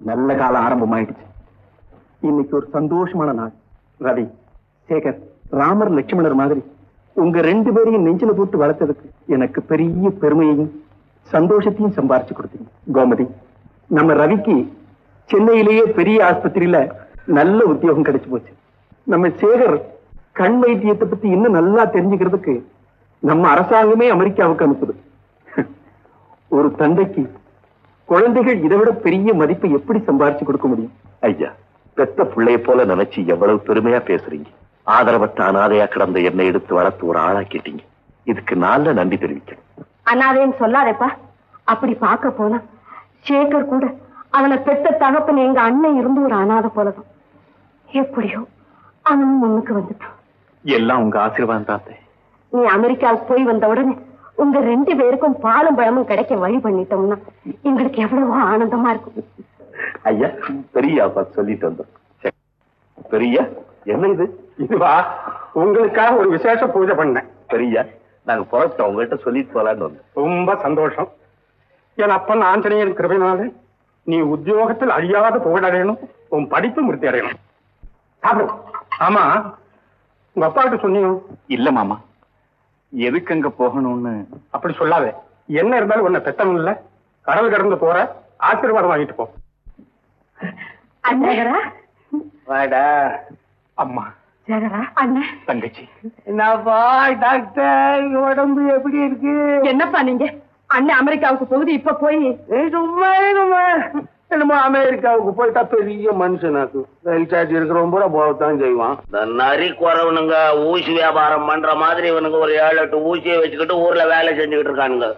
நல்ல காலம் ஆரம்பமாயிடுச்சு. இன்னைக்கு ஒரு சந்தோஷமான நாள். ரவி, சேகர், ராமர், லட்சுமணர் மாதிரி உங்க 2 பேரையும் நெஞ்சில போட்டு வளர்த்ததுக்கு எனக்கு பெரிய பெருமையையும் சந்தோஷத்தையும் சம்பாரிச்சு கொடுத்தீங்க. கோமதி, நம்ம ரவிக்கு சென்னையிலேயே பெரிய ஆஸ்பத்திரியில நல்ல உத்தியோகம் கிடைச்சு போச்சு. நம்ம சேகர் கண் வைத்தியத்தை பத்தி இன்னும் நல்லா தெரிஞ்சுக்கிறதுக்கு நம்ம அரசாங்கமே அமெரிக்காவுக்கு அனுப்புது. ஒரு தந்தைக்கு குழந்தைகள் இதை விட பெரிய மதிப்பை எப்படி சம்பாரிச்சு கொடுக்க முடியும்? ஐயா, பெத்த பிள்ளைய போல நினைச்சு எவ்வளவு பெருமையா பேசுறீங்க. ஆதரவற்ற அனாதையா கிடந்த என்னை எடுத்து வளர்த்து ஒரு ஆளா கேட்டீங்க. இதுக்கு நல்ல நன்றி தெரிவிக்கணும். அனாதைன்னு சொல்லாதேப்பா. அப்படி பார்க்க போனா சேகர் கூட அவனை பெத்த தகப்பன் எங்க அண்ணன் இருந்து ஒரு அனாதை போலதான். எப்படியோ அவனும் முன்னுக்கு வந்துட்டான். எல்லாம் உங்க ஆசீர்வாதம் தாத்தே. நீ அமெரிக்காவுக்கு போய் வந்த உடனே உங்க 2 பேருக்கும் பாலும் பழமும் கிடைக்க வழி பண்ணிட்டோம்னா எங்களுக்கு எவ்வளவோ ஆனந்தமா இருக்கும். ஐயா, பெரிய சொல்லிட்டு வந்தோம். பெரிய என்ன இது? இதுவா, உங்களுக்காக ஒரு விசேஷ பூஜை பண்ணேன். பெரிய நாங்க புறப்பட்டோம், உங்ககிட்ட சொல்லிட்டு போலான்னு வந்தோம். ரொம்ப சந்தோஷம். என் அப்பன் ஆஞ்சநேயன் கிருபையினாலே நீ உத்தியோகத்தில் அழியாத புகழடையணும், உன் படிப்பு மிருத்தி அடையணும். ஆமா, உங்க அப்பா கிட்ட சொன்னீங்க? இல்ல மாமா, எதுக்கு அங்க போகணும்னு. அப்படி சொல்லாத. என்ன இருந்தாலும் உன்னை பெத்தவன் இல்ல, கடல் கடந்து போற, ஆசீர்வாதம் வாங்கிட்டு போ. அண்ணா, அம்மா, அண்ணன், தங்கச்சி. என்னப்பா டாக்டர், உடம்பு எப்படி இருக்கு? என்னப்பா நீங்க? அண்ணன் அமெரிக்காவுக்கு போகுது, இப்ப போய் சும்மா என்னமோ அமெரிக்காவுக்கு போயிட்டா பெரிய மனுஷனாக்கு ரயில் சார்ஜ் இருக்கிறவன் பூரா போகத்தான் செய்வான். நரி குறவனுங்க ஊசி வியாபாரம் பண்ற மாதிரி இவனுங்க ஒரு 7-8 ஊசியை வச்சுக்கிட்டு ஊர்ல வேலை செஞ்சுக்கிட்டு இருக்கானுங்க.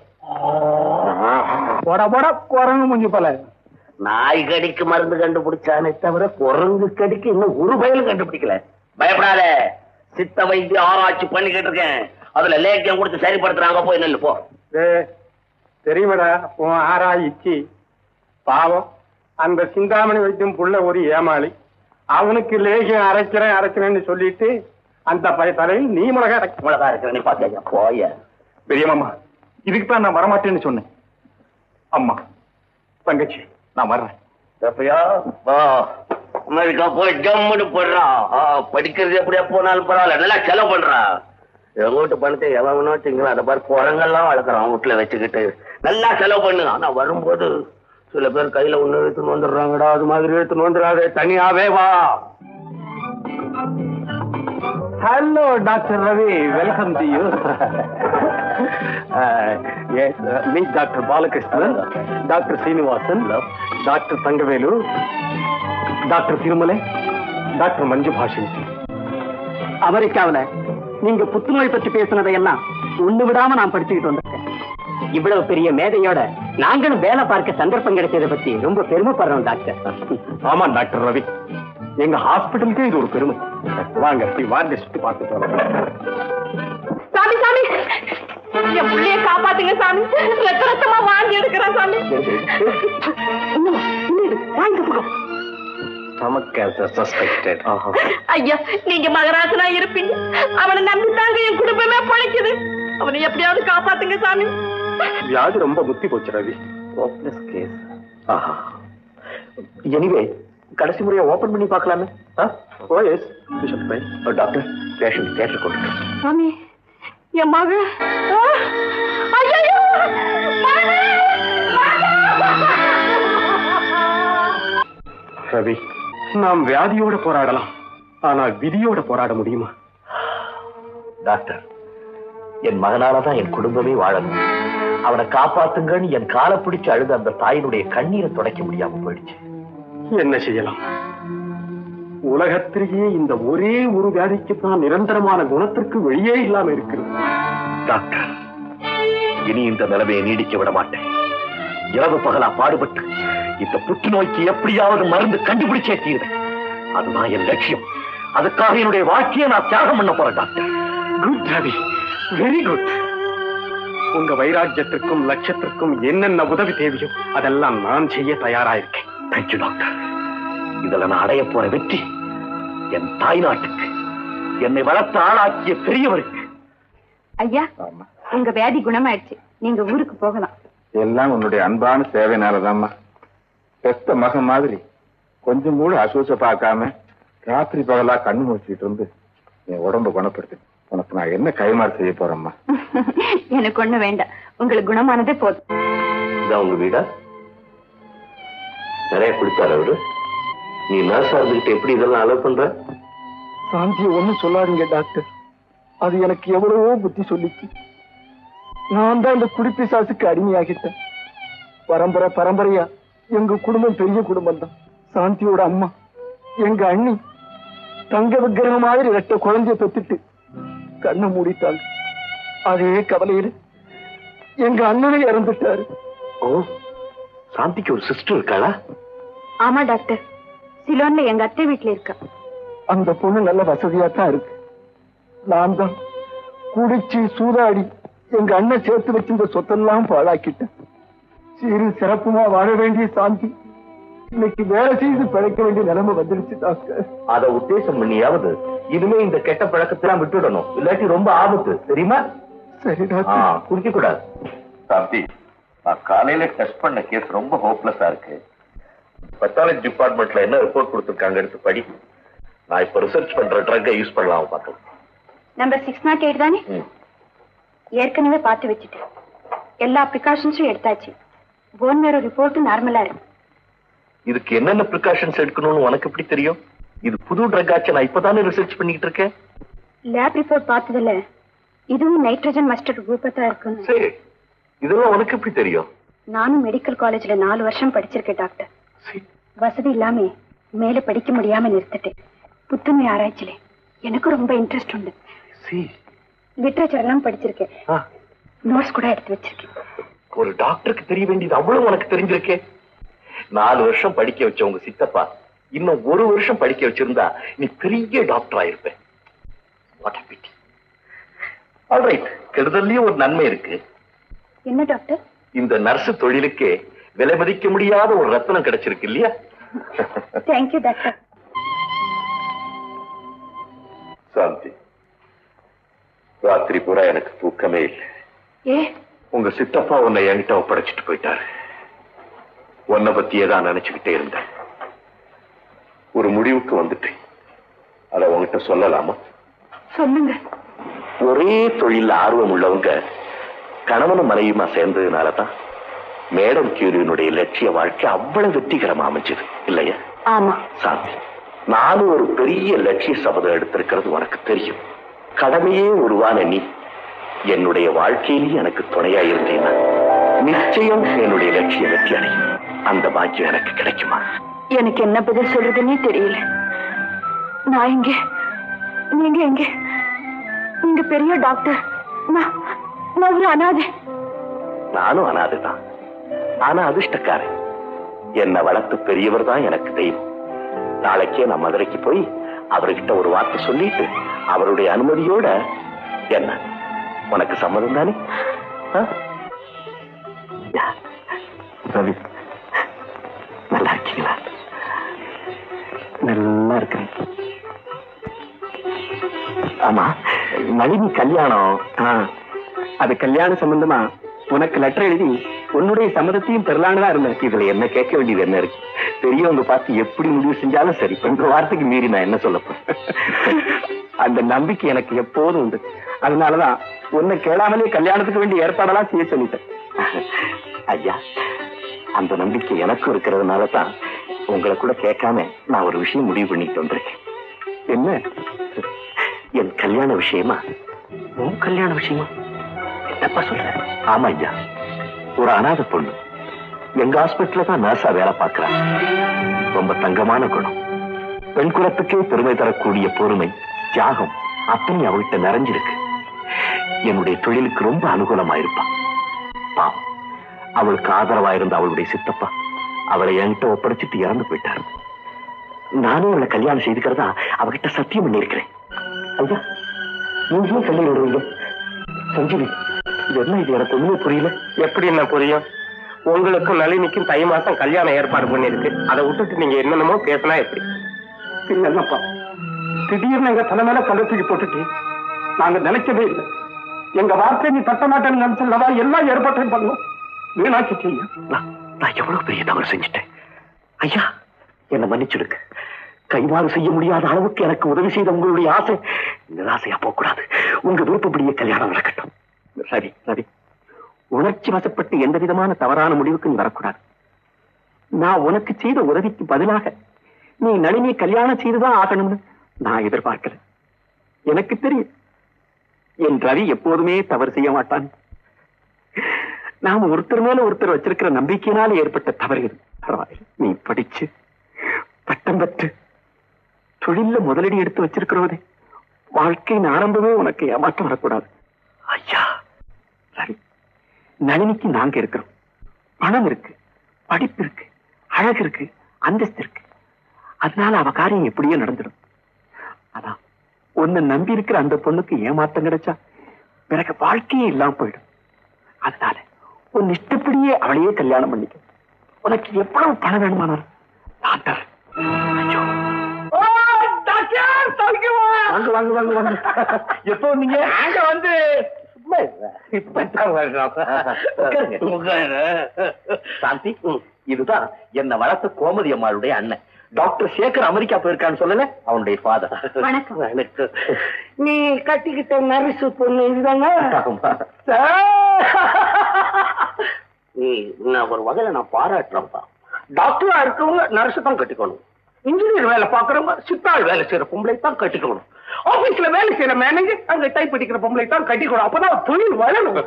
போட போட குரங்கு முடிஞ்சு போல. நாய் கடிக்கு மருந்து கண்டுபிடிச்சானே தவிர குரங்கு கடிக்கு இன்னும் ஒரு பயலும் கண்டுபிடிக்கல. பயப்படாத, சித்த வைத்திய ஆராய்ச்சி பண்ணிக்கிட்டு இருக்கேன். அதுல லேக்கியம் கொடுத்து சரிப்படுத்துறாங்க, போய் நெல்லு போ. தெரியுமாடா உன் ஆராய்ச்சி? பாவம், அந்த சிந்தாமணி வைத்தியம் புள்ள ஒரு ஏமாளி. அவனுக்கு லேகியம் அரைக்கிறேன்னு சொல்லிட்டு அந்த தலையில் நீ மிளகா இருக்கிற நீ பாத்தியா? போய பெரியமாமா, இதுக்குதான் நான் வரமாட்டேன்னு சொன்னேன். அம்மா, தங்கச்சி, நான் வர்றேன். எப்பயா அமெரிக்கா போய் ஜம்முன்னு போடுறா. படிக்கிறது எப்படியா போனாலும் பரவாயில்ல, நல்லா செலவு பண்றா. எங்க வீட்டு பணத்தை எவனோ வச்சுங்களா, அதை பாரு குரங்கெல்லாம் வளர்க்குறான் வீட்டுல வச்சுக்கிட்டு. நல்லா செலவு பண்ணு. ஆனா வரும்போது சில பேர் கையில ஒண்ணு எடுத்துன்னு வந்துடுறாங்கடா, அது மாதிரி எடுத்துன்னு வந்துடாதே, தனியாவே வா. Hello doctor Ravi, welcome to you. Meet doctor Balakrishnan, doctor Srinivasan, doctor Thangavelu, doctor Thirumalai, doctor Manju Bhashini. அமெரிக்காவில் நீங்க புத்துநோய் பற்றி பேசினதையெல்லாம் ஒண்ணு விடாம நான் படிச்சுக்கிட்டு வந்திருக்கேன். இவ்வளவு பெரிய மேதையோட நாங்களும் வேலை பார்க்க சந்தர்ப்பம் கிடைச்சதை பத்தி ரொம்ப பெருமைப்படுறோம் டாக்டர். ஆமா டாக்டர் ரவி, எங்க ஹாஸ்பிட்டலுக்கு இது ஒரு பெருமை. வாங்க வார்டு சுத்தி பார்த்து போறோம். சாமி சாமி, என் பிள்ளைய காப்பாத்துங்க சாமி, ரத்தமா வாங்கி எடுக்கிறேன் சாமி. ஐயா, நீங்க மகராசனா இருப்பீங்க, அவனை நம்பித்தாங்க என் குடும்பமே பழைக்குது. அவனை எப்படியாவது காப்பாத்துங்க சாமி. வியாதி ரொம்ப முத்தி போச்சு ரவி. எனிவே கடைசி முறையா ஓபன் பண்ணி பார்க்கலாமே. டாக்டர், பேஷண்ட் தேட்டர் கொண்டு சாமி. என் மக ரவி, நாம் வியாதியோட போராடலாம், ஆனா விதியோட போராட முடியுமா? டாக்டர், என் மகனாலதான் என் குடும்பமே வாழணும். அவனை காப்பாத்துங்கன்னு என் காலை பிடிச்சு அழுது அந்த தாயினுடைய கண்ணீரை துடைக்க முடியாம போயிடுச்சு. என்ன செய்யலாம்? உலகத்திலேயே இந்த ஒரே ஒரு வியாதிக்குத்தான் நிரந்தரமான குணத்திற்கு வெளியே இல்லாம இருக்கிறது. டாக்டர், இனி இந்த நிலைமையை நீடிக்க விட மாட்டேன். இரவு பகலா பாடுபட்டு இந்த புற்றுநோய்க்கு எப்படியாவது மருந்து கண்டுபிடிச்சே தீர்வேன். அதுதான் என் லட்சியம். அதுக்காக என்னுடைய வாழ்க்கையை நான் தியாகம் பண்ண போறேன் doctor. Good Ravi, very good. உங்க வைராக்கியத்திற்கும் லட்சியத்திற்கும் என்னென்ன உதவி தேவையோ அதெல்லாம் நான் செய்ய தயாராயிருக்கேன். Thank you doctor. இதுல நான் அடைய போற வெற்றி என் தாய் நாட்டுக்கு, என்னை வளர்த்து ஆளாக்கிய பெரியவருக்கு. ஐயா, உங்க வியாதி குணமாயிடுச்சு, நீங்க ஊருக்கு போகலாம். எல்லாம் உன்னுடைய அன்பான சேவைனாலதாம்மா. பெத்த மகன் மாதிரி கொஞ்சம் கூட அசூச பார்க்காம ராத்திரி பகலா கண்ணு முடிச்சிட்டு இருந்து என் உடம்ப குணப்படுத்து. உனக்கு நான் என்ன கைமாறு செய்ய போறேம்மா? எனக்கு ஒண்ணு வேண்டாம், உங்களுக்கு குணமானதே போதும். இதான் உங்க வீடா? நிறைய குடித்தாரு அவரு. நீ நர்ஸா இருந்துகிட்டு எப்படி இதெல்லாம் அலோவ் பண்ற? சாந்தியை ஒண்ணும் சொல்லாதீங்க டாக்டர். அது எனக்கு எவ்வளவோ புத்தி சொல்லிச்சு. நான் தான் இந்த குடிப்பிசாசுக்கு அடிமையாகிட்டேன். பரம்பரையா எங்க குடும்பம் பெரிய குடும்பம் தான். சாந்தியோட அம்மா எங்க அண்ணி தங்க விக்கிரகம் மாதிரி 2 குழந்தைய பெத்துட்டு கண்ணை மூடிட்டாங்க. அதே கவலையில எங்க அண்ணனை இறந்துட்டாரு. ஓ, சாந்திக்கு ஒரு சிஸ்டர் இருக்காளா? ஆமா டாக்டர், சிலோன்ல எங்க அத்தை வீட்டுல இருக்கா. அந்த பொண்ணு நல்ல வசதியா தான் இருக்கு. நான் தான் குடிச்சு சூதாடி எங்க அண்ணன் சேர்த்து வச்சிருந்த சொத்தெல்லாம் பாழாக்கிட்டேன். சீரு சிறப்புமா வாழ வேண்டிய சாந்தி இன்னைக்கு வேலை செய்து பிழைக்க வேண்டிய நிலைமை வந்துருச்சு டாக்டர். அத உத்தேசம் பண்ணியாவது இனிமே இந்த கெட்ட பழக்கத்தெல்லாம் விட்டுடணும், இல்லாட்டி ரொம்ப ஆபத்து, தெரியுமா? சரி டாக்டர். குடிக்க கூடாது. சாந்தி, நான் காலையில டெஸ்ட் பண்ண கேஸ் ரொம்ப ஹோப்லெஸ்ஸா இருக்கு. பத்தாலஜி டிபார்ட்மெண்ட்ல என்ன ரிப்போர்ட் கொடுத்திருக்காங்க எடுத்து படி. நான் இப்ப ரிசர்ச் பண்ற ட்ரக்கை யூஸ் பண்ணலாம் பார்க்கலாம். நம்பர் 608 தானே? ஏற்கனவே பார்த்து வச்சுட்டேன். எல்லா ப்ரிகாஷன்ஸும் எடுத்தாச்சு. போன் மேரோ ரிப்போர்ட் நார்மலா இருக்கு. இதுக்கு என்னென்ன ப்ரிகாஷன்ஸ் எடுக்கணும்னு உனக்கு எப்படி தெரியும்? இது புது ட்ரக் ஆச்சு, நான் இப்பதானே ரிசர்ச் பண்ணிட்டு இருக்கேன். லேப் ரிப்போர்ட் பார்த்ததுல இதுவும் நைட்ரஜன் மஸ்டர்ட் குரூப்பா இருக்குன்னு. சரி, இதெல்லாம் உனக்கு எப்படி தெரியும்? நானும் மெடிக்கல் காலேஜ்ல 4 வருஷம் படிச்சிருக்கேன் டாக்டர். வசதி இல்லாம மேல படிக்க முடியாம நிறுத்திட்டேன். புத்துணர்வு ஆராய்ச்சியில எனக்கு ரொம்ப இன்ட்ரெஸ்ட் உண்டு. லிட்டரேச்சர் எல்லாம் படிச்சிருக்கேன். நோட்ஸ் கூட எடுத்து வச்சிருக்கேன். ஒரு டாக்டருக்கு தெரிய வேண்டியது அவ்வளவு உனக்கு தெரிஞ்சிருக்கே. 4 வருஷம் படிக்க வச்ச உங்க சித்தப்பா இன்னும் 1 வருஷம் படிக்க வச்சிருந்தா நீ பெரிய டாக்டர் ஆயிருப்ப. ஆல்ரைட், கெடுதல்லயும் ஒரு நன்மை இருக்கு. என்ன டாக்டர்? இந்த நர்ஸ் தொழிலுக்கு விலை மதிக்க முடியாத ஒரு ரத்னம் கிடைச்சிருக்கு இல்லையா? Thank you doctor. சாந்தி, ராத்திரி பூரா எனக்கு தூக்கமே இல்லை. ஏ, உங்க சித்தப்பா உன்னை என்கிட்ட ஒப்படைச்சிட்டு போயிட்டாரு. உன்னை பத்தியே தான் நினைச்சுக்கிட்டே இருந்தேன். ஒரு முடிவுக்கு வந்துட்டேன். அத உங்ககிட்ட சொல்லலாமா? சொல்லுங்க. ஒரே தொழில ஆர்வம் உள்ளவங்க கணவனும் மனைவியுமா சேர்ந்ததுனாலதான் மேடம் கியூரியினுடைய லட்சிய வாழ்க்கை அவ்வளவு வெற்றிகரமா அமைஞ்சது இல்லையா? ஆமா சாந்தி, நானும் ஒரு பெரிய லட்சிய சபதம் எடுத்திருக்கிறது உனக்கு தெரியும். கடமையே உருவான நீ என்னுடைய வாழ்க்கையிலேயே எனக்கு துணையா இருந்தேன்னா நிச்சயம் என்னுடைய லட்சிய வெற்றி அடையும். அந்த பாக்கியம் எனக்கு கிடைக்குமா? எனக்கு என்ன பதில் சொல்றதுன்னே தெரியல. நான் இங்க, நீங்க எங்க? நீங்க பெரிய டாக்டர், நான் ஒரு அனாதை. நானும் அனாதைதான். ஆனா அதிர்ஷ்டக்காரன். என்னை வளர்த்து பெரியவர் தான் எனக்கு தெய்வம். நாளைக்கே நான் மதுரைக்கு போய் அவர்கிட்ட ஒரு வார்த்தை சொல்லிட்டு அவருடைய அனுமதியோட என்ன உனக்கு சம்மதம் தானே? ரவி, நல்லா இருக்கீங்களா? நல்லா இருக்கிறேன். ஆமா, நளினி கல்யாணம். அது கல்யாண சம்பந்தமா உனக்கு லெட்டர் எழுதி உன்னுடைய சம்மதத்தையும் பெறலான்னு தான் இருந்தேன். இதுல என்ன கேட்க வேண்டியது என்ன இருக்கு? பெரியவங்க பார்த்து எப்படி முடிவு செஞ்சாலும் சரி, என்ற வார்த்தைக்கு மீறி நான் என்ன சொல்ல போறேன்? அந்த நம்பிக்கை எனக்கு எப்போதும் உண்டு. அதனாலதான் உன்னை கேளாமலே கல்யாணத்துக்கு வேண்டிய ஏற்பாடெல்லாம் செய்ய சொல்லிட்டேன். ஐயா, அந்த நம்பிக்கை எனக்கும் இருக்கிறதுனால தான் உங்களை கூட கேட்காம நான் ஒரு விஷயம் முடிவு பண்ணிட்டு வந்திருக்கேன். என்ன? என் கல்யாண விஷயமா? உன் கல்யாண விஷயமா? என்னப்பா சொல்ற? ஆமா ஐயா, ஒரு அனாதை பொண்ணு எங்க ஹாஸ்பிட்டல்ல தான் நர்ஸா வேலை பார்க்கிறா. ரொம்ப தங்கமான குணம், பெண் குலத்துக்கே பெருமை தரக்கூடிய பொறுமை, தியாகம் அத்தனை அவகிட்ட நிறைஞ்சிருக்கு. என்னுடைய தொழிலுக்கு ரொம்ப அனுகூலமா இருப்பான். பாவம், அவளுக்கு ஆதரவா இருந்த அவளுடைய சித்தப்பா அவளை என்கிட்ட ஒப்படைச்சிட்டு இறந்து போயிட்டாரு. நானும் அவளை கல்யாணம் செய்துக்கிறதா அவகிட்ட சத்தியம் பண்ணியிருக்கிறேன். ஐயா, நீங்களும் கல்யாணம் விடுவீங்க? சஞ்சீவி, இது என்ன? இது எனக்கு ஒண்ணுமே புரியல. எப்படி என்ன புரியும்? உங்களுக்கும் நளினிக்கும் தை மாசம் கல்யாணம் ஏற்பாடு பண்ணிருக்கு. அதை விட்டுட்டு நீங்க என்னென்னமோ பேசினா எப்படி? என்னப்பா திடீர்னு எங்க தலை மேல கல்ல தூக்கி போட்டுட்டு நாங்க நினைக்கவே இல்லை. எங்க வார்த்தை நீ தட்ட மாட்டேன்னு நினைச்சா எல்லாம் ஏற்பாட்டையும் பண்ணுவோம். வீணாக்கி செய்ய நான் எவ்வளவு பெரிய தவறு செஞ்சுட்டேன். ஐயா, என்னை மன்னிச்சுடுங்க. கைமாறு செய்ய முடியாத அளவுக்கு எனக்கு உதவி செய்த உங்களுடைய ஆசை நிராசையா போகக்கூடாது. உங்க விருப்பப்படியே கல்யாணம் நடக்கட்டும். ரவி, ரவி, உணர்ச்சி வசப்பட்டு எந்த விதமான தவறான முடிவுக்கு நீ வரக்கூடாது. நான் உனக்கு செய்த உதவிக்கு பதிலாக நீ நளினியை கல்யாணம் செய்துதான் ஆகணும்னு நான் எதிர்பார்க்கல. எனக்கு தெரியும் என் ரவி எப்போதுமே தவறு செய்ய மாட்டான். நாம ஒருத்தர் மேல ஒருத்தர் வச்சிருக்கிற நம்பிக்கையினால ஏற்பட்ட தவறு இது. பரவாயில்லை, நீ படிச்சு பட்டம் பெற்று தொழில முதலீடு எடுத்து வச்சிருக்கிறோதே, வாழ்க்கையின் ஆரம்பமே உனக்கு ஏமாற்றம் வரக்கூடாது. ஐயா, ரவி, நளினிக்கு நாங்க இருக்கிறோம். பணம் இருக்கு, படிப்பு இருக்கு, அழகு இருக்கு, அந்தஸ்து இருக்கு. அதனால அவ காரியம் எப்படியோ நடந்துடும். அதான் உன்னை நம்பி இருக்கிற அந்த பொண்ணுக்கு ஏமாற்றம் கிடைச்சா பிறகு வாழ்க்கையே இல்லாம போயிடும். அதனால உன் இஷ்டப்படியே அவளையே கல்யாணம் பண்ணிக்க. உனக்கு எவ்வளவு பணம் வேணுமானாலும் நான் தரேன். ஐயோ, வாங்க வாங்க வாங்க வாங்க. எப்போ நீங்க அங்க வந்து சாந்தி, இதுதான் என்ன வளர்த்த கோமதி அம்மாளுடைய அண்ணன் டாக்டர் சேகர். அமெரிக்கா போயிருக்கான்னு சொல்லல, அவனுடைய ஃபாதர். வணக்கம். நீ கட்டிக்கிட்ட நரிசு பொண்ணு இதுதாங்க? நீ நான் ஒரு வகையில நான் பாராட்டுறேன்ப்பா. டாக்டரா இருக்கவங்க நர்ஸ் தான் கட்டிக்கணும். இன்ஜினியர் வேலை பாக்குறவங்க சித்தாள் வேலை செய்யற பொம்பளை தான் கட்டிக்கணும். ஆபீஸ்ல வேலை செய்யற மேனேஜர் அங்க டைப் படிக்கிற பொம்பளை தான் கட்டிக்கணும். அப்பதான் தொழில் வளரும்.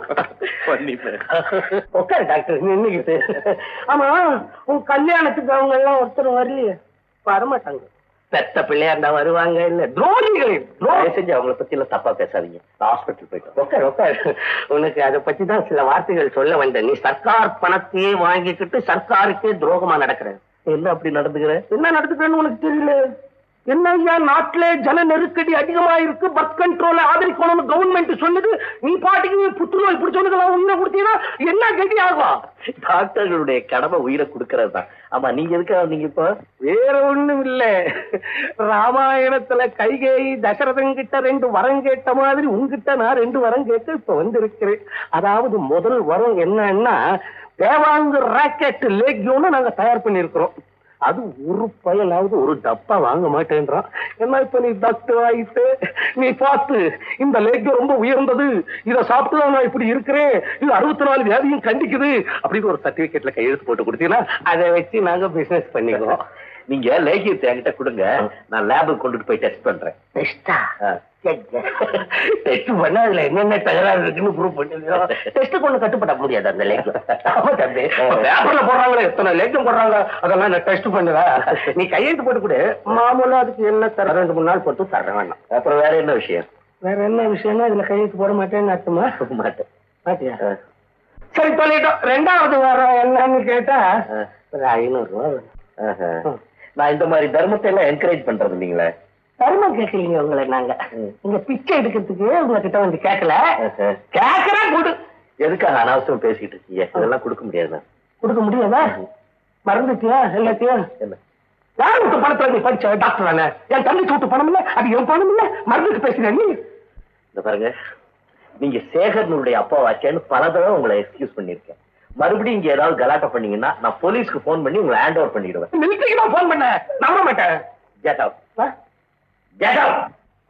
உட்காரு டாக்டர், நின்னுக்கிட்டு. ஆமா, உன் கல்யாணத்துக்கு அவங்க எல்லாம் ஒருத்தர் வரலையே? வரமாட்டாங்க. பெத்த பிள்ளையா இருந்தா வருவாங்க. இல்ல துரோகிகள். செஞ்சு அவங்களை பத்தி எல்லாம் தப்பா பேசாதீங்க. ஹாஸ்பிட்டல் போயிட்டு உட்காரு உட்காரு. உனக்கு அதை பத்தி தான் சில வார்த்தைகள் சொல்ல வந்தேன். நீ சர்க்கார் பணத்தையே வாங்கிக்கிட்டு சர்க்காருக்கே துரோகமா நடக்கிற. என்ன அப்படி நடந்துக்கிற? என்ன நடந்துக்கிறேன்னு உனக்கு தெரியல? என்ன ஐயா, நாட்டிலே ஜன நெருக்கடி அதிகமா இருக்கு, பர்த் கண்ட்ரோல ஆதரிக்கணும்னு கவர்மெண்ட் சொன்னது. நீ பாட்டுக்கு புற்றுநோய் பிடிச்சவனுக்கு உண்மை கொடுத்தீங்கன்னா என்ன கதி ஆகும்? டாக்டர்களுடைய கடமை உயிரை கொடுக்கறது தான். ஆமா, நீங்க எதுக்காக நீங்க இப்போ? வேற ஒண்ணும் இல்ல, ராமாயணத்துல கைகேயி தசரதன் கிட்ட 2 வரம் கேட்ட மாதிரி உங்ககிட்ட நான் 2 வரம் கேட்டு இப்ப வந்திருக்கிறேன். அதாவது முதல் வரம் என்னன்னா, தேவாங்கு ராக்கெட் லேக்யூன்னு நாங்க தயார் பண்ணிருக்கிறோம். அது ஒரு பயலாவது ஒரு டப்பா வாங்க மாட்டேன்றான். என்ன இப்ப நீ டாக்டர் ஆயிட்டு நீ பார்த்து இந்த லேக் ரொம்ப உயர்ந்தது, இதை சாப்பிட்டு நான் இப்படி இருக்கிறேன், இது 64 வியாதியும் கண்டிக்குது அப்படின்னு ஒரு சர்டிபிகேட்ல கையெழுத்து போட்டு கொடுத்தீங்கன்னா அதை வச்சு நாங்க பிசினஸ் பண்ணிக்குவோம். நீங்க லேகியத்தை என்கிட்ட கொடுங்க, நான் லேபுக்கு கொண்டுட்டு போய் டெஸ்ட் பண்றேன். டெஸ்டா? டெஸ்ட் பண்ண அதுல என்னென்ன தகராறு இருக்குன்னு ப்ரூவ் பண்ணிருக்கோம். டெஸ்ட் கொண்டு கட்டுப்பட முடியாது அந்த லேக். பேப்பர்ல போடுறாங்களே, எத்தனை லேக்கம் போடுறாங்க, அதெல்லாம் நான் டெஸ்ட் பண்ணுவேன். நீ கையெழுத்து போட்டு கொடு, மாமூலா அதுக்கு என்ன தர 2-3 நாள் பொறுத்து தர வேண்டாம். அப்புறம் வேற என்ன விஷயம்? வேற என்ன விஷயம்னா இதுல கையெழுத்து போட மாட்டேன்னு அர்த்தமா? மாட்டேன். மாட்டியா? சரி சொல்லிட்டோம். 2வது வாரம் என்னன்னு கேட்டா ஒரு 500 ரூபா. நான் இந்த மாதிரி தர்மத்தை எல்லாம் என்கரேஜ் பண்றது இல்லைங்களே. தர்மம் கேட்கலீங்க உங்களை நாங்க. நீங்க பிச்சை எடுக்கிறதுக்கு உங்ககிட்ட வந்து கேட்கல, கேட்கறா கொடு. எதுக்காக அனாவசியம் பேசிட்டு இருக்கீங்க? இதெல்லாம் கொடுக்க முடியாது. கொடுக்க முடியாதா? மறந்துட்டியா எல்லாத்தையும்? என்ன யார் விட்டு பணத்துல நீ படிச்ச டாக்டர் தானே? என் தம்பி சூட்டு பணம் இல்ல, அது என் பணம் இல்ல, மறந்துட்டு பேசுறேன் நீ. இந்த பாருங்க, நீங்க சேகர்னுடைய அப்பாவாச்சேன்னு பல தடவை உங்களை எக்ஸ்கியூஸ் பண்ணிருக்கேன். மறுபடியும் இங்க ஏதாவது கலாட்டா பண்ணீங்கன்னா நான் போலீஸ்க்கு போன் பண்ணி உங்களை ஹேண்ட் ஓவர் பண்ணிடுவேன். மிலிட்டரிக்கு நான் போன் பண்ண நம்ப மாட்டேன். Get out. Get out.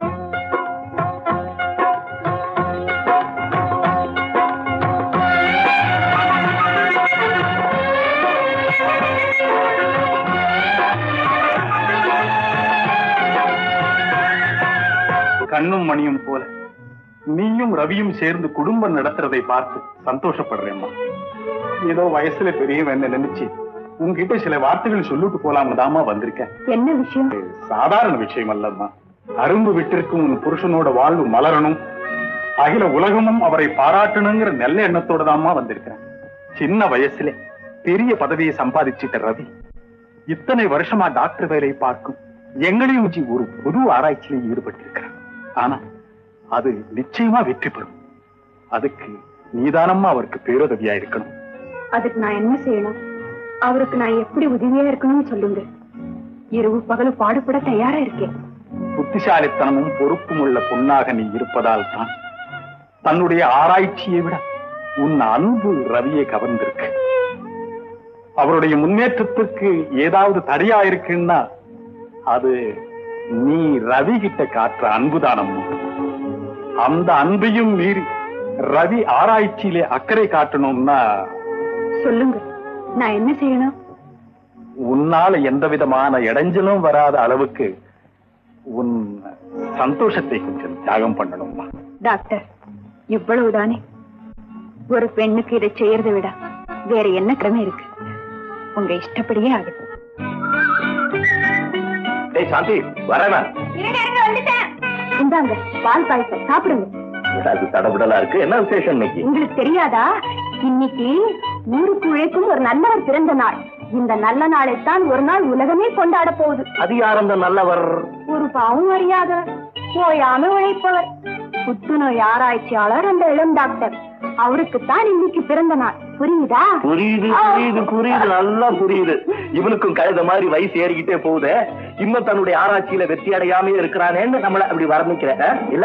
கண்ணும் மணியும் போல நீயும் ரவியும் சேர்ந்து குடும்பம் நடத்துறதை பார்த்து சந்தோஷப்படுறேம்மா. ஏதோ வயசுல பெரியவன் நினைச்சு உங்ககிட்ட சில வார்த்தைகள் சொல்லிட்டு போலாம்னு தாமா வந்திருக்கேன். என்ன விஷயம்? சாதாரண விஷயம் அல்லம்மா. அரும்பு விட்டிருக்கும் உன் புருஷனோட வாழ்வு மலரணும், அகில உலகமும் அவரை பாராட்டணுங்கிற நல்ல எண்ணத்தோட தாமா வந்திருக்கிறேன். சின்ன வயசுல பெரிய பதவியை சம்பாதிச்சிட்ட ரவி இத்தனை வருஷமா டாக்டர் வேலை பார்க்கும் எங்களையும் ஒரு புது ஆராய்ச்சியில ஈடுபட்டிருக்கிறார். ஆனா அது நிச்சயமா வெற்றி பெறும். அதுக்கு நீதானம்மா அவருக்கு பேருதவியா இருக்கணும். அதுக்கு நான் என்ன செய்யணும்? அவருக்கு நான் எப்படி உதவியா இருக்கணும்னு சொல்லுங்க. இரவு பகலும் பாடுபட தயாரா இருக்கேன். புத்திசாலித்தனமும் பொறுப்பும் உள்ள பொண்ணாக நீ இருப்பதால் தான் தன்னுடைய ஆராய்ச்சியை விட உன் அன்பு ரவியை கவர்ந்திருக்கு. அவருடைய முன்னேற்றத்திற்கு ஏதாவது தடையா இருக்குன்னா அது நீ ரவி கிட்ட காட்டுற அன்புதானம்மா. அந்த அன்பையும் மீறி ரவி ஆராய்ச்சியிலே அக்கறை காட்டணும்னா சொல்லுங்க, நான் என்ன செய்யணும்? உன்னால எந்த விதமான இடைஞ்சலும் வராத அளவுக்கு உன் சந்தோஷத்தை கொஞ்சம் தியாகம் பண்ணணும்மா. டாக்டர், இவ்வளவுதானே? ஒரு பெண்ணுக்கு இதை செய்யறதை விட வேற என்ன கிரமை இருக்கு? உங்க இஷ்டப்படியே ஆகுது. சாந்தி வரேன். இந்தாங்க பால் பாயசம், சாப்பிடுங்க. ஏதாவது தடபுடலா இருக்கு, என்ன விசேஷம் இன்னைக்கு? உங்களுக்கு தெரியாதா? இன்னைக்கு ஊருக்கு உழைக்கும் ஒரு நல்லவர் பிறந்த நாள். இந்த நல்ல நாளைத்தான் ஒரு நாள் உலகமே கொண்டாட போகுது. அது யார் அந்த நல்லவர்? ஒரு பாவம் அறியாதவர், ஓயாம உழைப்பவர், புத்துநோய் ஆராய்ச்சியாளர் அந்த இளம் டாக்டர். அவருக்குத்தான் இன்னைக்கு பிறந்த நாள். புரியுதா? புரியுது புரியுது புரியுது, நல்லா புரியுது. இவனுக்கும் கழுத மாதிரி வயசு ஏறிக்கிட்டே போகுது. இன்னும் தன்னுடைய ஆராய்ச்சியில வெற்றி அடையாமே இருக்கிறானேன்னு நம்மள அப்படி வர்ணிக்கிறேன் இல்ல?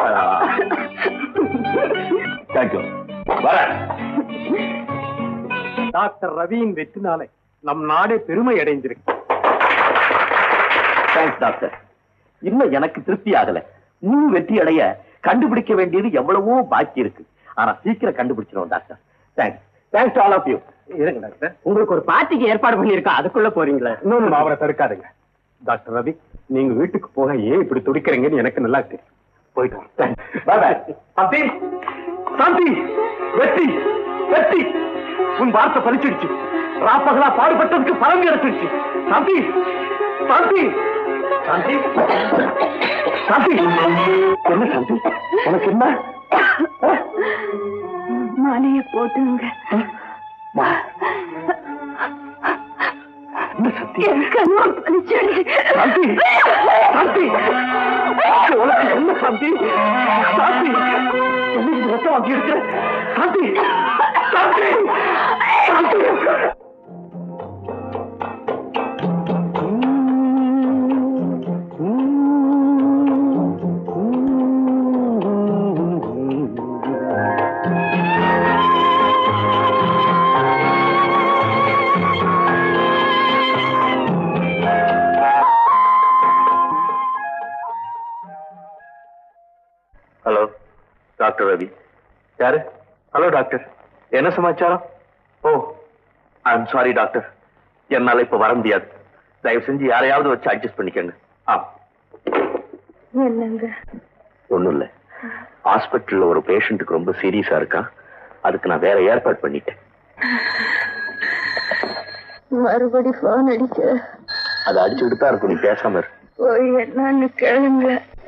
தேங்க்யூ. வர டாக்டர் ரவியின் வெற்றினாலே நம் நாடே பெருமை அடைந்திருக்கு. Thanks doctor. இன்னும் எனக்கு திருப்தி ஆகல. முழு வெற்றி அடைய கண்டுபிடிக்க வேண்டியது எவ்வளவோ பாக்கி இருக்கு. ஆனா சீக்கிரம் கண்டுபிடிச்சிடும் doctor. Thanks. Thanks to all of you. இருங்க டாக்டர், உங்களுக்கு ஒரு பார்ட்டிக்கு ஏற்பாடு பண்ணிருக்கா, அதுக்குள்ள போறீங்களா? இன்னொன்னு அவரை தடுக்காதுங்க. டாக்டர் ரவி, நீங்க வீட்டுக்கு போக ஏன் இப்படி துடிக்கிறீங்கன்னு எனக்கு நல்லா தெரியும். போயிட்டு சாந்தி, சாந்தி, வெற்றி வெற்றி, உன் வார்த்தை பலிச்சிடுச்சு. ராப்பகலா பாடுபட்டதுக்கு பலன் கிடைச்சிருச்சு. சாந்தி, சாந்தி, சாந்தி, சாந்தி, என்ன சாந்தி, உனக்கு என்ன? மாலைய போட்டுங்க. என்ன சக்தி? சாந்தி, சாந்தி, உனக்கு என்ன சாந்தி? சாந்தி, என்ன ரத்தம் வாங்கி இருக்கிற? சாந்தி, சாந்தி, சாந்தி. Hello doctor Ravi. யாரு? ஹலோ டாக்டர், என்ன சமாச்சாரம்? Oh, I am sorry doctor, என்னால இப்ப வர முடியாது. தயவு செஞ்சு யாரையாவது வச்சு அட்ஜஸ்ட் பண்ணிக்கங்க. என்னங்க? ஒண்ணும் இல்ல, ஹாஸ்பிட்டல்ல ஒரு பேஷண்ட்டுக்கு ரொம்ப சீரியஸா இருக்கான். அதுக்கு நான் வேற ஏற்பாடு பண்ணிட்டேன். மறுபடி போன் அடிக்க. அதை அடிச்சுட்டு தான் இருக்கும், நீ பேசாம இரு. என்னன்னு கேளுங்க.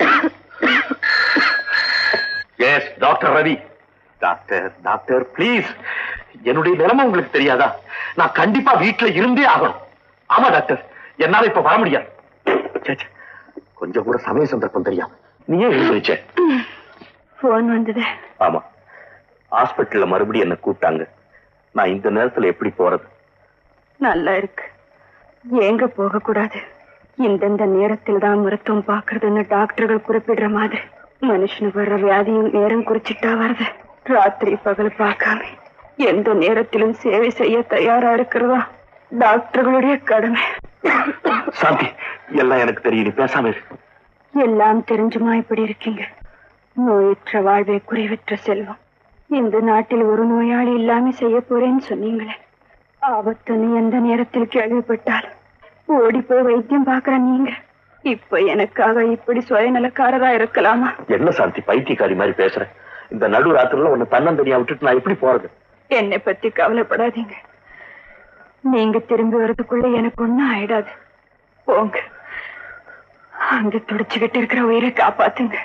Yes doctor Ravi. Doctor, doctor please, என்னுடைய நிலைமை உங்களுக்கு தெரியாதா? நான் கண்டிப்பா வீட்டுல இருந்தே ஆகணும். ஆமா டாக்டர், என்னால இப்ப வர முடியாது. கொஞ்சம் கூட சமய சந்தர்ப்பம் தெரியும். நீயே எழுந்திருச்ச? போன் வந்தது. ஆமா, ஹாஸ்பிட்டல்ல மறுபடியும் என்ன கூப்பிட்டாங்க. நான் இந்த நேரத்துல எப்படி போறது? நல்லா இருக்கு, எங்க போக கூடாது. இந்தந்த நேரத்தில் தான் மருத்துவம் பாக்குறதுன்னு டாக்டர்கள் குறிப்பிடுற மாதிரி மனுஷனுக்கு வர்ற வியாதியும் நேரம் குறிச்சிட்டா வருது. ராத்திரி பகல் பார்க்காம எந்த நேரத்திலும் சேவை செய்ய தயாரா இருக்கிறதா டாக்டர்களுடைய கடமை. சாந்தி, எல்லாம் எனக்கு தெரியும், நீ பேசாம இரு. எல்லாம் தெரிஞ்சுமா இப்படி இருக்கீங்க? நோயற்ற வாழ்வே குறைவற்ற செல்வம். இந்த நாட்டில் ஒரு நோயாளி இல்லாம செய்ய போறேன்னு சொன்னீங்களே, ஆபத்துன்னு எந்த நேரத்தில் கேள்விப்பட்டால் ஓடி போய் வைத்தியம் பாக்குற நீங்க இப்ப எனக்காக இப்படி சுயநலக்காரரா இருக்கலாமா? என்ன சாந்தி பைத்தியக்காரி மாதிரி பேசுற? இந்த நடு ராத்திரில உன்னை தன்னந்தனியா விட்டுட்டு நான் எப்படி போறது? என்னை பத்தி கவலைப்படாதீங்க. நீங்க திரும்பி வர்றதுக்குள்ள எனக்கு ஒண்ணும் ஆயிடாது. போங்க, அங்க துடிச்சுக்கிட்டு இருக்கிற உயிரை காப்பாத்துங்க.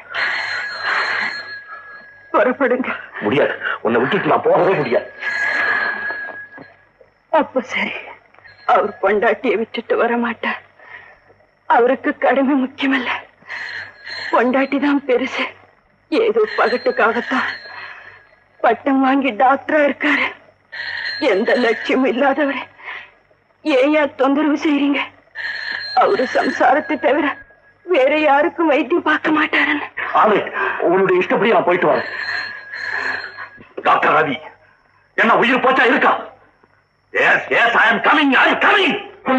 புறப்படுங்க. முடியாது, உன்னை விட்டுட்டு நான் போகவே முடியாது. அப்ப சரி, அவர் பொண்டாட்டியை விட்டுட்டு வர மாட்டார். அவருக்கு கடமை முக்கியமல்ல, பொண்டாட்டி தான் பெருசு. ஏதோ பகட்டுக்காகத்தான் பட்டம் வாங்கி டாக்டரா இருக்காரு. எந்த லட்சியமும் இல்லாதவரை ஏயா தொந்தரவு செய்றீங்க? அவரு சம்சாரத்தை தவிர வேற யாருக்கும் வைத்தியம் பார்க்க மாட்டாருன்னு. உன்னுடைய இஷ்டப்படி நான் போயிட்டு வரேன். டாக்டர் ரவி, என்ன உயிர் போச்சா இருக்கா? Yes, yes, I am coming, I am coming.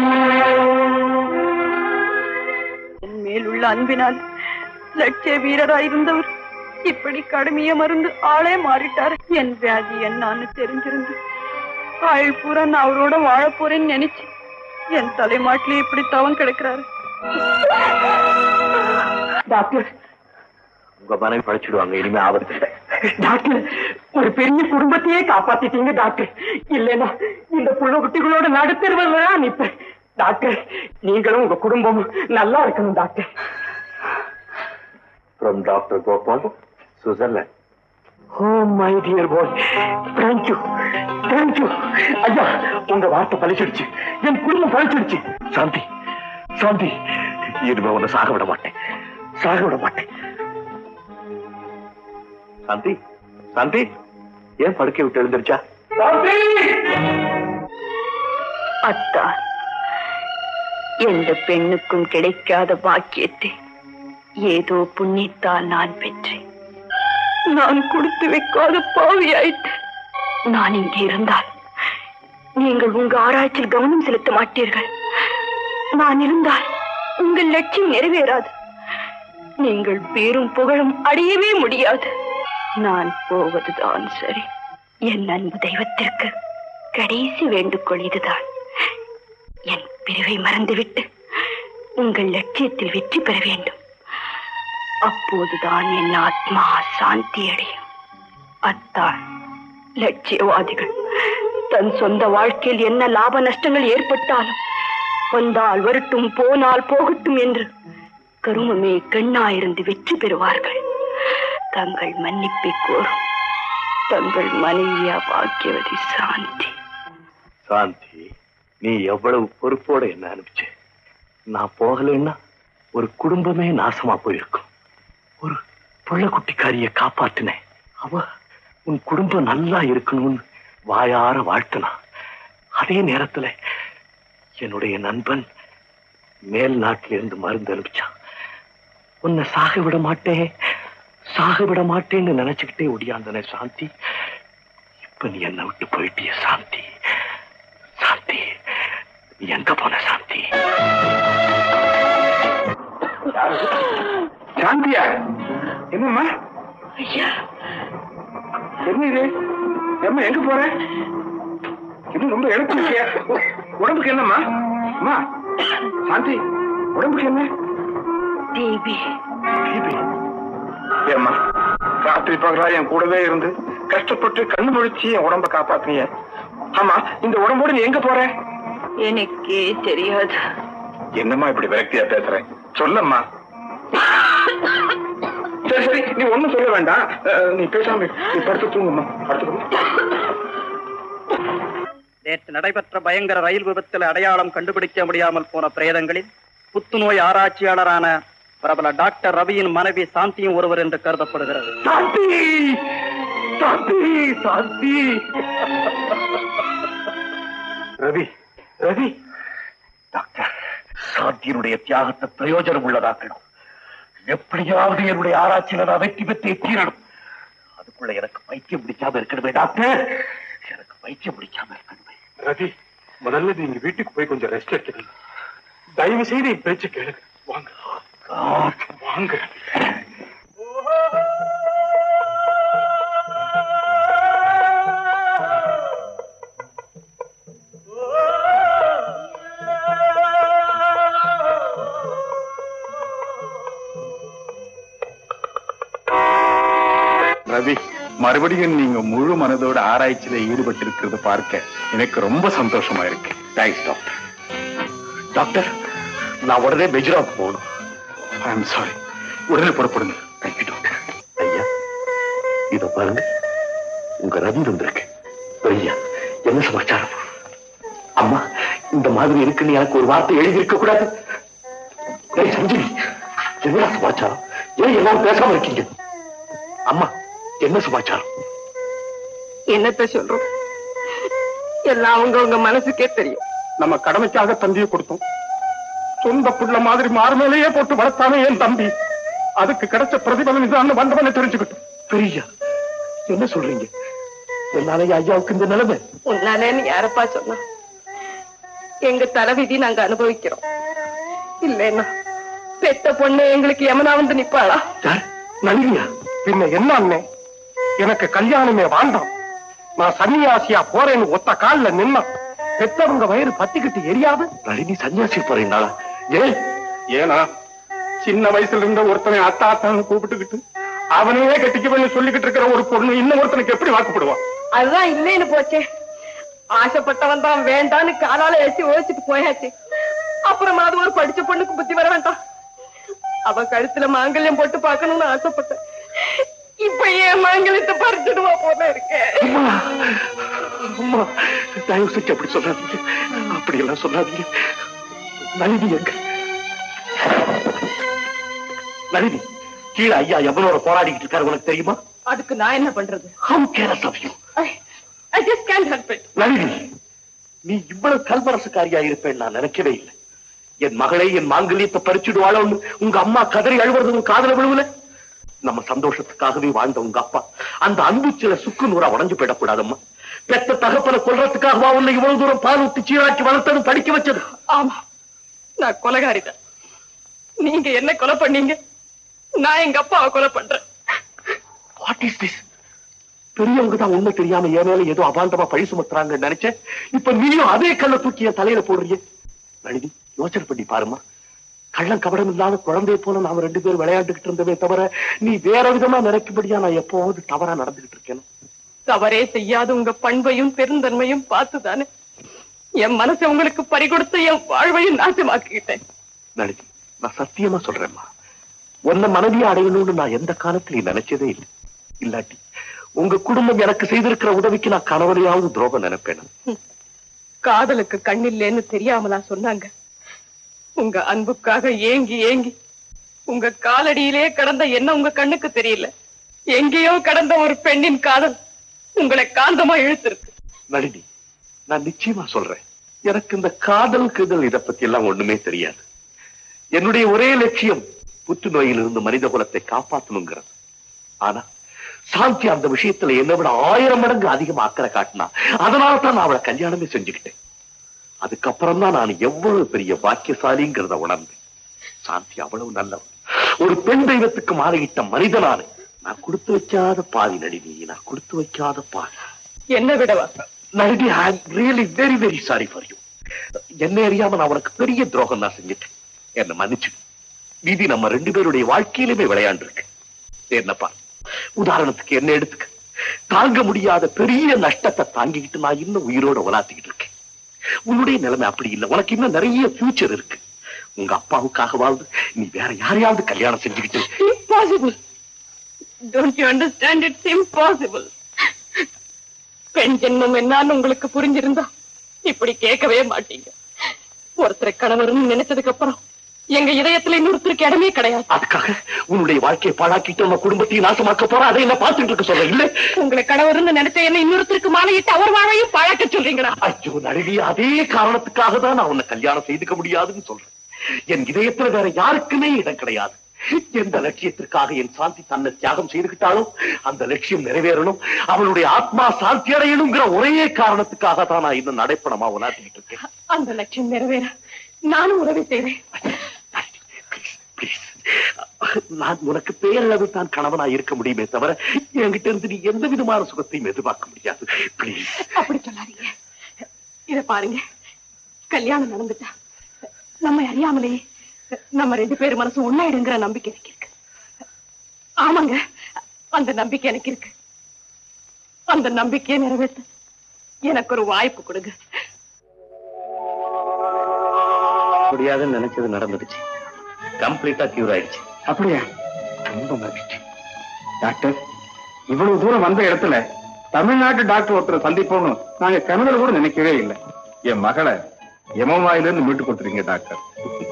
என் மேல் உள்ள அன்பினால் லட்சிய வீரராயிருந்தவர் இப்படி கடுமைய மருந்து ஆளே மாறிட்டார். என் வியாதி என்னான்னு தெரிஞ்சிருந்து ஆயுள் பூரா நான் அவரோட வாழ போறேன்னு நினைச்சு என் தலைமாட்டிலே இப்படி தவம் கிடக்கிறாரு. டாக்டர், உங்க மனைவி பழிச்சிடுவாங்க, இனிமே ஆபத்து இல்லை. டாக்டர், ஒரு பெரிய குடும்பத்தையே காப்பாத்திட்டீங்க டாக்டர். இல்லைன்னா இந்த புள்ள குட்டிகளோட நடுத்தருவதான் நிப்பேன். டாக்டர், நீங்களும் உங்க குடும்பமும் நல்லா இருக்கணும் doctor. From Dr. Gopal, Switzerland. Oh my dear boy, thank you, thank you. ஐயா, உங்க வார்த்தை பழிச்சிடுச்சு, என் குடும்பம் பழிச்சிடுச்சு. சாந்தி, சாந்தி, இனிமே உன்னை சாக விட மாட்டேன், சாக விட மாட்டேன். சாந்தி, சாந்தி, ஏன் படுக்கை விட்டு எழுந்திருச்சா? அத்தா, எந்த பெண்ணுக்கும் கிடைக்காத பாக்கியத்தை ஏதோ புண்ணியத்தால் நான் பெற்றேன். நான் கொடுத்து வைக்காத பாவியாயிட்டேன். நான் இங்கே இருந்தால் நீங்கள் உங்க ஆராய்ச்சியில் கவனம் செலுத்த மாட்டீர்கள். நான் இருந்தால் உங்கள் லட்சியம் நிறைவேறாது. நீங்கள் பேரும் புகழும் அடையவே முடியாது. நான் போவதுதான் சரி. என் அன்பு தெய்வத்திற்கு கடைசி வேண்டுகோள் இதுதான். என் பிரிவை மறந்துவிட்டு உங்கள் லட்சியத்தில் வெற்றி பெற வேண்டும். அப்போதுதான் என் ஆத்மா சாந்தி அடையும். அத்தான், லட்சியவாதிகள் தன் சொந்த வாழ்க்கையில் என்ன லாப நஷ்டங்கள் ஏற்பட்டாலும் வந்தால் வரட்டும், போனால் போகட்டும் என்று கருமமே கண்ணாயிருந்து வெற்றி பெறுவார்கள். தங்கள் மன்னிப்பை கோரும் தங்கள் மனைவியா பாக்கியவதி சாந்தி. சாந்தி, நீ எவ்வளவு பொறுப்போட என்ன அனுப்பிச்ச. நான் போகலைன்னா ஒரு குடும்பமே நாசமா போயிருக்கும். ஒரு புள்ள குட்டிக்காரிய காப்பாத்தினேன். அவ உன் குடும்பம் நல்லா இருக்கணும்னு வாயார வாழ்த்தினா. அதே நேரத்துல என்னுடைய நண்பன் மேல் நாட்டிலிருந்து மருந்து அனுப்பிச்சான். உன்னை சாக விட மாட்டேன், சாக விட மாட்டேன்னு நினைச்சுக்கிட்டே ஒடியாந்தன சாந்தி. இப்ப நீ என்னை விட்டு போயிட்டிய சாந்தி. சாந்தி, நீ எங்க போன சாந்தி? சாந்தியா, என்னம்மா என்ன இது? அம்மா எங்க போற? இன்னும் ரொம்ப எழுப்பிருக்கிய. உடம்புக்கு என்னம்மா? அம்மா சாந்தி, உடம்புக்கு என்ன? தேவி, ஏம்மா, ராத்திரி பகலா என் கூடவே இருந்து கஷ்டப்பட்டு கண்ணு முழிச்சு என் உடம்ப காப்பாத்தினிய. ஆமா, இந்த உடம்போடு நீ எங்க போற? எனக்கே தெரியாது. என்னம்மா இப்படி விரக்தியா பேசுறேன்? சொல்லம்மா. சரி சரி, நீ ஒண்ணும் சொல்ல வேண்டாம். நீ பேசாம நீ படுத்து தூங்குமா. நேற்று நடைபெற்ற பயங்கர ரயில் விபத்தில் அடையாளம் கண்டுபிடிக்க முடியாமல் போன பிரேதங்களில் புத்துநோய் ஆராய்ச்சியாளரான பிரபல டாக்டர் ரவியின் மனைவி சாந்தியும் ஒருவர் என்று கருதப்படுகிறது. சாந்தி, சாந்தி, சாந்தி. ரவி, ரவி, டாக்டர், சாந்தியினுடைய தியாகத்தை பிரயோஜனம் உள்ளதாக்கணும். எப்படியாவது என்னுடைய ஆராய்ச்சியில நான் வெற்றி பெற்றே தீரணும். அதுக்குள்ள எனக்கு பைத்தியம் பிடிக்காம இருக்கணுமே டாக்டர், எனக்கு பைத்தியம் பிடிக்காம இருக்கணுமே. ரவி, முதல்ல நீங்க வீட்டுக்கு போய் கொஞ்சம் ரெஸ்ட் எடுத்துக்கணும். தயவு செய்து என் பேச்சு கேளுங்க. வாங்க வாங்க. ரவி, மறுபடியும் நீங்க முழு மனதோட ஆராய்ச்சியில ஈடுபட்டு இருக்கிறத பார்க்க எனக்கு ரொம்ப சந்தோஷமா இருக்கு. Thanks doctor. டாக்டர், நான் உடனே பெஜ்ராவுக்கு போகணும். I am sorry. உடனே புறப்படுங்க. Thank you doctor. ஐயா, இத பாருங்க, உங்க ரவி வந்திருக்கு. ஐயா, என்ன சமாச்சாரம்? அம்மா, இந்த மாதிரி இருக்குன்னு எனக்கு ஒரு வார்த்தை எழுதியிருக்க கூடாது. சஞ்சீவி, என்ன சமாச்சாரம்? ஏன் எல்லாரும் பேசாம இருக்கீங்க? அம்மா, என்ன சமாச்சாரம்? என்னத்த சொல்றோம்? எல்லாம் அவங்க மனசுக்கே தெரியும். நம்ம கடமைக்காக தம்பியை கொடுத்தோம். சொந்த புள்ள மாதிரி மார்மேலையே போட்டு வளர்த்தானே என் தம்பி. அதுக்கு கிடைச்ச பிரதிபலன் இதான் வந்தவனை தெரிஞ்சுக்கிட்டோம். பெரியா, என்ன சொல்றீங்க? என்னாலே ஐயாவுக்கு இந்த நிலைமை. உன்னாலேன்னு யாரப்பா சொன்னா? எங்க தலைவிதி நாங்க அனுபவிக்கிறோம். இல்லைன்னா பெத்த பொண்ணு எங்களுக்கு எமனா வந்து நிப்பாளா? நளினியா? பின்ன என்ன அண்ணே, எனக்கு கல்யாணமே வேண்டாம், நான் சன்னியாசியா போறேன்னு ஒத்த கால்ல நின்னா பெத்தவங்க வயிறு பத்திக்கிட்டு எரியாது. நளினி சன்னியாசி போறேன்னாளா? ஏனா சின்ன வயசுல இருந்த ஒருத்தனை அத்தா அத்தான்னு கூப்பிட்டுக்கிட்டு அவனையே கட்டிக்குவேன்னு சொல்லிக்கிட்டு இருக்கிற ஒரு பொண்ணு இன்னும் ஒருத்தனுக்கு எப்படி வாக்குப்படுவான்? அதுதான் இல்லைன்னு போச்சே. ஆசைப்பட்டவன் தான் வேண்டான்னு காலால ஏசி ஓச்சிட்டு போயாச்சு. அப்புறமா அது ஒரு படிச்ச பொண்ணுக்கு புத்தி வர வேண்டாம். அவ கழுத்துல மாங்கல்யம் போட்டு பார்க்கணும்னு ஆசைப்பட்டேன். இப்ப ஏன் மாங்கல்யத்தை பறிச்சிடுவா போல இருக்கேன். தயவு செஞ்சு அப்படி சொல்லாதீங்க, அப்படி எல்லாம் சொல்லாதீங்க. நளினி எங்க? நளினி, கீழே ஐயா எவ்வளவு போராடிக்கிட்டு இருக்காரு உனக்கு தெரியுமா? அதுக்கு நான் என்ன பண்றது? How careless of you. I just can't help it. Nalini, நீ இவ்வளவு கல்வரசுக்காரியா இருப்பேன் நான் நினைக்கவே இல்லை. என் மகளை என் மாங்கல்யத்தை பறிச்சுடுவாளோன்னு உங்க அம்மா கதறி அழுவது உங்க காதல விழுவுல. நம்ம சந்தோஷத்துக்காகவே வாழ்ந்த உங்க அப்பா அந்த அன்பு சில சுக்கு நூறா உடஞ்சு போயிடக்கூடாதம்மா. பெத்த தகப்பனை கொல்றதுக்காகவா உன்னை இவ்வளவு தூரம் பால் ஊத்தி சீராக்கி வளர்த்தது, படிக்க வச்சது? ஆமா, நான் கொலைகாரிதான். நீங்க என்ன கொலை பண்ணீங்க, நான் எங்க அப்பாவை கொலை பண்றேன். What is this? பெரியவங்க தான் உண்மை தெரியாம என் மேல ஏதோ அபாண்டமா பழி சுமத்துறாங்கன்னு நினைச்சேன். இப்ப நீயும் அதே கல்ல தூக்கி என் தலையில போடுறீங்க. நளினி, யோசனை பண்ணி பாருமா. கள்ளம் கபடம் இல்லாத குழந்தைய போல நாம ரெண்டு பேரும் விளையாண்டுகிட்டு இருந்தவே தவிர நீ வேற விதமா நினைக்கும்படியா நான் எப்போது தவறா நடந்துகிட்டு இருக்கேன். தவறே செய்யாத உங்க பண்பையும் பெருந்தன்மையும் பார்த்துதானே என் மனசை உங்களுக்கு பறிகொடுத்து என் வாழ்வையும் நாசமாக்கிட்டேன். நளினி, நான் சத்தியமா சொல்றேன்மா, உன்னை மனைவியை அடையணும்னு நான் எந்த காலத்திலையும் நினைச்சதே இல்லை. இல்லாட்டி உங்க குடும்பம் எனக்கு செய்திருக்கிற உதவிக்கு நான் கணவனையாவது துரோகம் நினைப்பேன். காதலுக்கு கண்ணில்லேன்னு தெரியாமலா சொன்னாங்க? உங்க அன்புக்காக ஏங்கி ஏங்கி உங்க காலடியிலே கடந்த என்ன உங்க கண்ணுக்கு தெரியல. எங்கேயோ கடந்த ஒரு பெண்ணின் காதல் உங்களை காந்தமா இழுத்திருக்கு. நளினி, நான் நிச்சயமா சொல்றேன், எனக்கு இந்த காதல் கிதல் இதை பத்தி எல்லாம் ஒண்ணுமே தெரியாது. என்னுடைய ஒரே லட்சியம் புற்றுநோயிலிருந்து மனித குலத்தை காப்பாற்றணுங்கிறது. ஆனா சாந்தி அந்த விஷயத்துல என்னை விட 1000 மடங்கு அதிகமா அக்கறை காட்டினா. அதனால தான் நான் அவளை கல்யாணமே செஞ்சுக்கிட்டேன். அதுக்கப்புறம் தான் நான் எவ்வளவு பெரிய பாக்கியசாலிங்கிறத உணர்ந்தேன். சாந்தி அவ்வளவு நல்லவன், ஒரு பெண் தெய்வத்துக்கு மாறிவிட்ட மனிதனானு. நான் கொடுத்து வைக்காத பாதி நளினி, நான் கொடுத்து வைக்காத பாதி. என்ன விடவா Nalini, I am really very very sorry for you. என்னை அறியாம நான் உனக்கு பெரிய துரோகம் தான் செஞ்சுட்டேன். என்ன மன்னிச்சு. விதி நம்ம ரெண்டு பேருடைய வாழ்க்கையிலுமே விளையாண்டு இருக்கு. என்னப்பா, உதாரணத்துக்கு என்ன எடுத்துக்க. தாங்க முடியாத பெரிய நஷ்டத்தை தாங்கிக்கிட்டு நான் இன்னும் உயிரோட உலாத்திக்கிட்டு இருக்கேன். உன்னுடைய நிலைமை அப்படி இல்லை. உனக்கு இன்னும் நிறைய ஃபியூச்சர் இருக்கு. உங்க அப்பாவுக்காக வாழ்ந்து நீ வேற யாரையாவது கல்யாணம் செஞ்சுக்கிட்டு. Impossible. Don't you understand? It's impossible. பெண் ஜென்மம் என்னன்னு உங்களுக்கு புரிஞ்சிருந்தா இப்படி கேட்கவே மாட்டீங்க. ஒருத்தரை கணவர்னு நினைச்சதுக்கு அப்புறம் எங்க இதயத்துல இன்னொருத்தருக்கு இடமே கிடையாது. அதுக்காக உன்னுடைய வாழ்க்கையை பாழாக்கிட்டு நம்ம குடும்பத்தையும் நாசமாக்க போற, அதை என்ன பார்த்துட்டு இருக்க சொல்ற? இல்ல, உங்களை கணவர்னு நினைச்ச என்ன இன்னொருத்தருக்கு மாலையிட்டு அவர் வாழையும் பாழாக்க சொல்றீங்களா? ஐயோ நழுவி, அதே காரணத்துக்காக தான் நான் உன்னை கல்யாணம் செய்துக்க முடியாதுன்னு சொல்றேன். என் இதயத்துல வேற யாருக்குமே இடம் கிடையாது. எந்த லட்சியத்திற்காக என் சாந்தி தன்னை தியாகம் செய்துகிட்டாலும் அந்த லட்சியம் நிறைவேறணும், அவளுடைய ஆத்மா சாந்தி அடையணுங்கிற ஒரே காரணத்துக்காக தான் நான் இன்னும் நடைப்பணமா உலாத்திக்கிட்டு இருக்கேன். அந்த லட்சியம் நிறைவேற நானும் உதவி செய்வேன். நான் உனக்கு பேரளவு தான் கணவனா இருக்க முடியுமே தவிர என்கிட்ட இருந்து நீ எந்த விதமான சுகத்தையும் எதிர்பார்க்க முடியாது. பிளீஸ் அப்படி சொல்லாதீங்க. இத பாருங்க, கல்யாணம் நடந்துட்டா நம்ம அறியாமலே நம்ம ரெண்டு பேரும் மனசு ஒன்னாயிடுங்கிற நம்பிக்கை எனக்கு இருக்கு. ஆமாங்க, அந்த நம்பிக்கை எனக்கு இருக்கு. அந்த நம்பிக்கையை நிறைவேற்ற எனக்கு ஒரு வாய்ப்பு கொடுங்க. முடியாதுன்னு நினைச்சது நடந்துடுச்சு. கம்ப்ளீட்டா கியூர் ஆயிடுச்சு. அப்படியா? ரொம்ப மகிழ்ச்சி டாக்டர். இவ்வளவு தூரம் வந்த இடத்துல தமிழ்நாட்டு டாக்டர் ஒருத்தரை சந்திப்போம்னு நாங்க கனவுல கூட நினைக்கவே இல்லை. என் மகளை எமவாயிலிருந்து மீட்டு கொடுத்துறீங்க டாக்டர்.